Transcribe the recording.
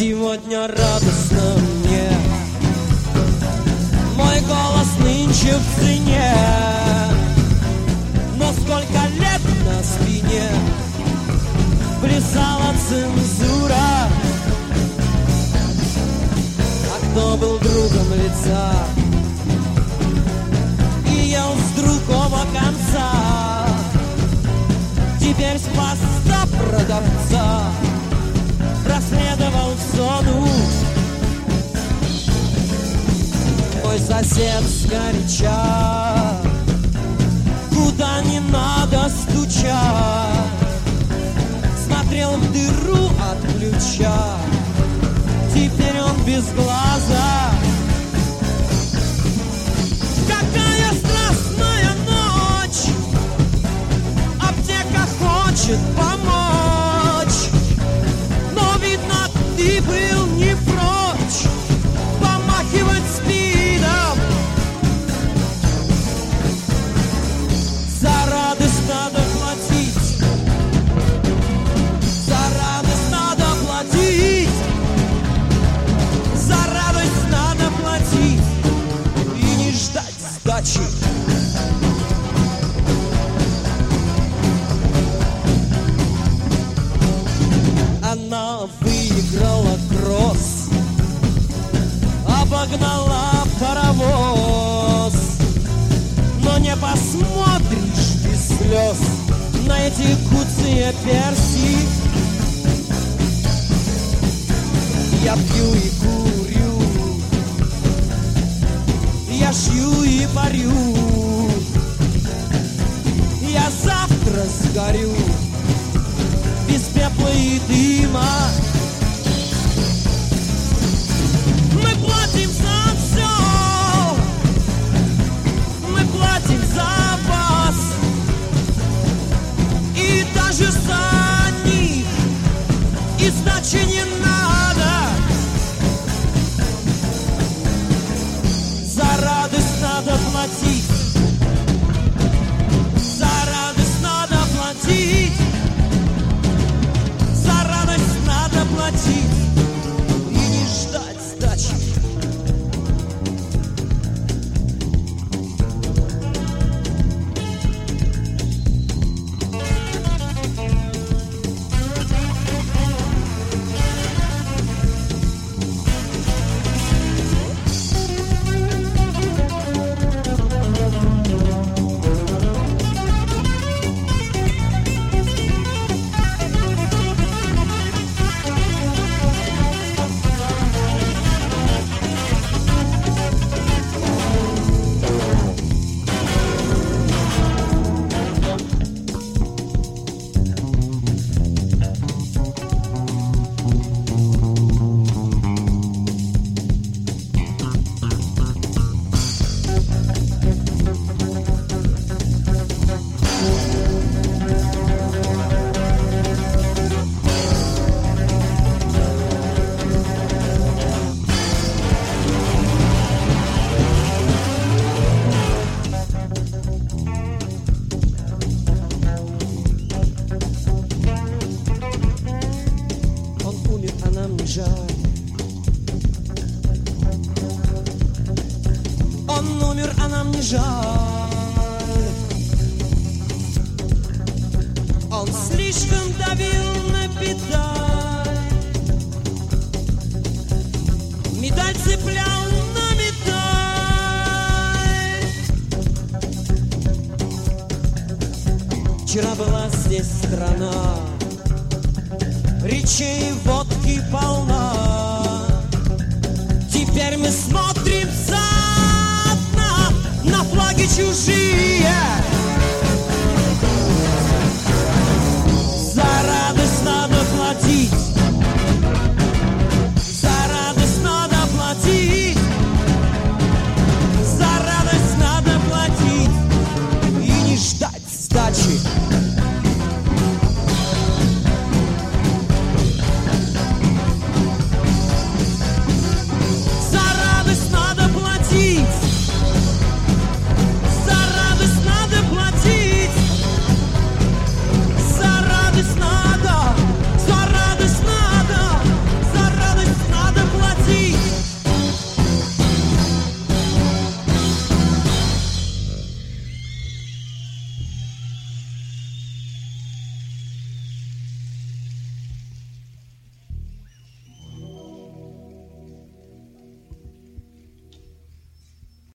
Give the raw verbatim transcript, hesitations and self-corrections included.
Сегодня радостно мне, мой голос нынче в цене, но сколько лет на спине плясала цензура. А кто был другом лица и ел с другого конца, теперь с поста продавца проследовал в зону. Мой сосед сгоряча, куда не надо стучать, смотрел в дыру от ключа, теперь он без глаза. Какая страстная ночь, аптека хочет помочь, но видно, ты был не прочь помахивать спидом. За радость надо платить, за радость надо платить, за радость надо платить и не ждать сдачи. Она выиграла кросс, обогнала паровоз, но не посмотришь без слез на эти куцые перси. Я пью и курю, я шью и парю, я завтра сгорю без пепла и дыма. Мы платим за все, мы платим за вас, и даже за них и сдачи не надо. За радость надо платить, за радость надо платить, за радость надо платить и не ждать сдачи. Он умер, а нам не жаль. Он слишком давил на педаль, медаль цеплял на медаль. Вчера была здесь страна, речей водки полна,